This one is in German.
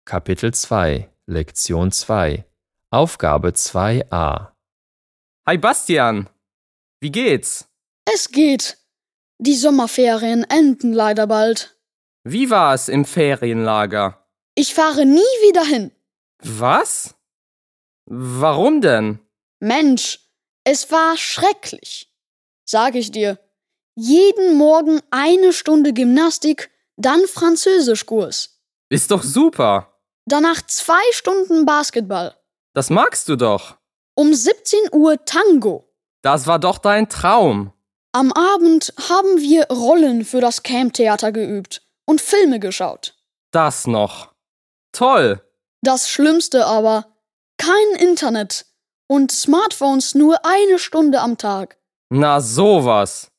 Kapitel 2, Lektion 2, Aufgabe 2a. Hi Bastian, wie geht's? Es geht. Die Sommerferien enden leider bald. Wie war es im Ferienlager? Ich fahre nie wieder hin. Was? Warum denn? Mensch, es war schrecklich. Sag ich dir. Jeden Morgen 1 Stunde Gymnastik, dann Französischkurs. Ist doch super. Danach 2 Stunden Basketball. Das magst du doch. Um 17 Uhr Tango. Das war doch dein Traum. Am Abend haben wir Rollen für das Camptheater geübt und Filme geschaut. Das noch. Toll. Das Schlimmste aber, kein Internet und Smartphones nur 1 Stunde am Tag. Na sowas.